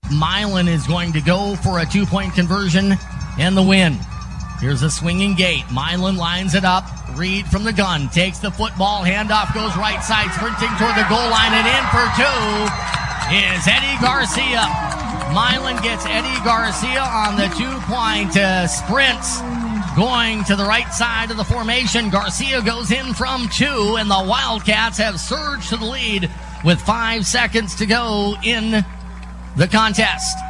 Milan is going to go for a 2-point conversion and the win. Here's a swinging gate. Milan lines it up. Reed from the gun takes the football. Handoff goes right side, sprinting toward the goal line, and in for two is Eddie Garcia. Milan gets Eddie Garcia on the 2-point sprints, going to the right side of the formation. Garcia goes in from 2, and the Wildcats have surged to the lead with 5 seconds to go in the contest.